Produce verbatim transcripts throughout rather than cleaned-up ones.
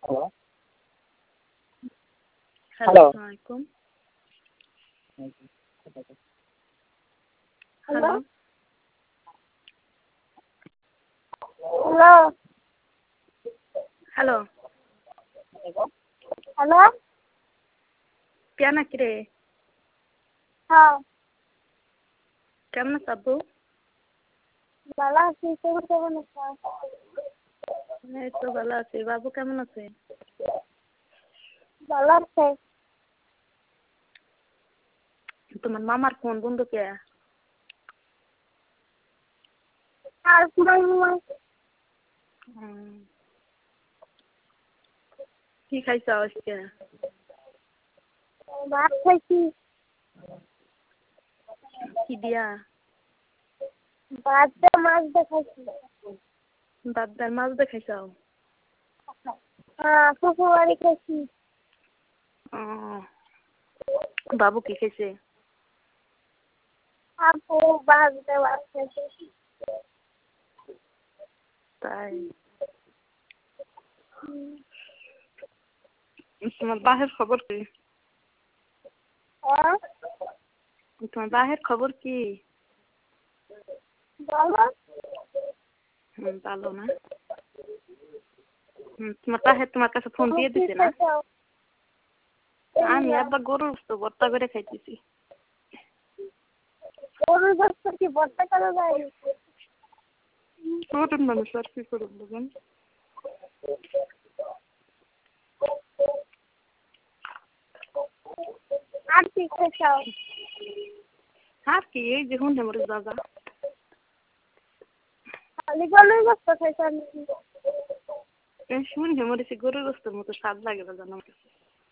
Hello, আসসালামু আলাইকুম। Hello hello hello hello কেন কিরে হ্যাঁ কেমন আছো আব্বু? ভালো আছি, তুমি কেমন আছো? এই তো ভালো আছি। বাবু কেমন আছে? ভালো আছে। তোমার মামার ফোন বন্ধ কে? আর মামা হুম। কি খাইছো আজকে? ভাত খাইছি। কি দিয়া? ভাত দিয়ে মাছ দিয়ে খাইছি। ভাত ডাল মাছ দিয়ে খাইছো? হ্যাঁ, ফুফু বাড়ি খাইছি। ও, বাবু কি খাইছে? আপু ভাত দিয়ে ভাত খাইছি। তাই তোমার বাহের খবর কি? হ্যাঁ তোমার বাহের খবর কি? ভালো। হুম, ভালো না? হুম, তোমার বাহে তোমার কাছে ফোন তুমি দিয়ে কি দিছে না? খাইছো? আমি আব্বা গরুর গোশত ভর্তা করে খাইতেছি। গরুর গোশত কি ভর্তা করা যায়? ছোট মানুষ আর কি করে বলবেন? আর কি খাইছো? আর কি এই যে হুন্ডে মরে দাদা খালি গরুর গোশত খাইছো নাকি? এই শুনে মরেছি গরুর গোশতের মতো স্বাদ লাগে না জানো আমার কাছে।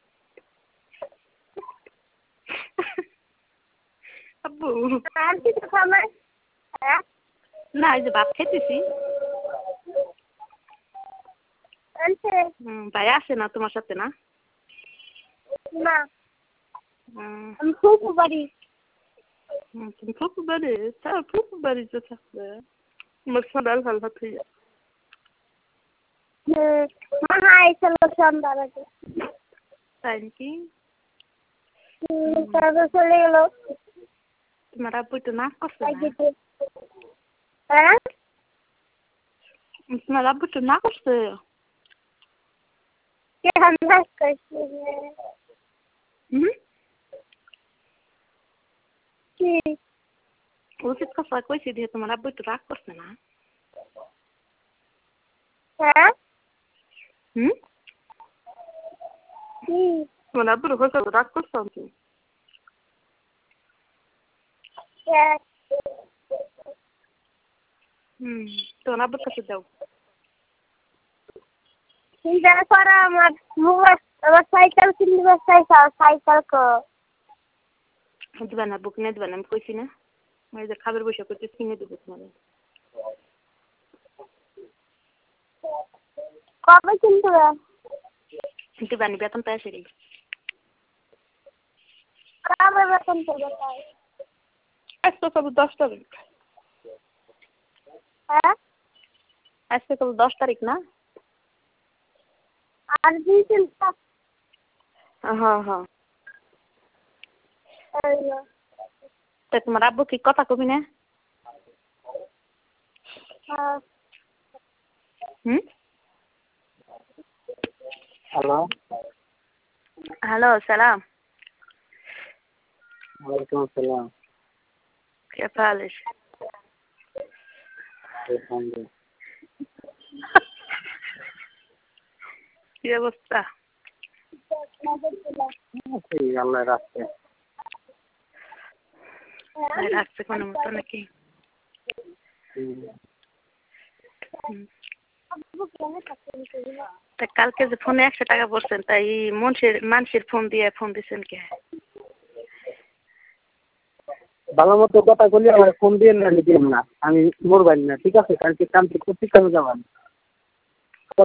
আব্বু আর কিছু খাবে? হ্যাঁ না, এই যে ভাত খাইতেছি। আনছে হুম, ভাই আসে না তোমার সাথে না? না, হুম, আমি ফুফু বাড়ি। হুম, তুমি ফুফু বাড়ি? তা ফুফু বাড়িতে থাকবে তোমার সকাল ভালো ভাত হয়ে যায়। হুম, মামা আইছিল সন্ধ্যার আগে। তাই নাকি? হুম, তারপর চলে গেল। তোমার আব্বু তো নাক করছে না? হ্যাঁ তোমার আব্বু তো না করছে? কে হান্দাস করছে? হুম, কি উচিত কথা কইছি দিয়ে তোমার আব্বু তো রাগ করছে না? হ্যাঁ হুম, কি তোমার আব্বুর হয়তো রাগ করছো আমি। হ্যাঁ হুম, তোমার আব্বুর কাছে যাও। চিন্তা করা আমার মোবাইল আমার সাইকেল কিনতে চাইছা সাইকেল কো দিবা না, বুক কিনে দিবা না, আমি কইছি না? ওই যে খাবার বসে করতে কিনে দেবো তোমার। কবে কিনতে হবে? দিবা নি, বেতন পাই আসে গেল। কবে বেতন করবে তাই? আজকে কবে দশ তারিখ? হ্যাঁ আজকে কবে দশ তারিখ না? আর দুই তিন সপ্তাহ। হ্যাঁ হ্যাঁ। হইলো। তা তোমার আব্বু কি কথা কবি না? হ্যাঁ হুম, হ্যালো হ্যালো সালাম। ওয়ালাইকুম আসসালাম। كيف حالك؟ الحمد لله। কি অবস্থা? এই আল্লাহ রাখছে। রাখছে কোনো মতো নাকি? হুম। হুম। তা কালকে যে ফোনে একশো টাকা পড়ছেন তাই মানুষের মানুষের ফোন দিয়ে ফোন দিচ্ছেন কে? ভালো মতো কথা বলি আমার ফোন দিয়ে না দিন না আমি মোবাইল না ঠিক আছে কালকে কালকে প্রত্যেক কাজে যাবেন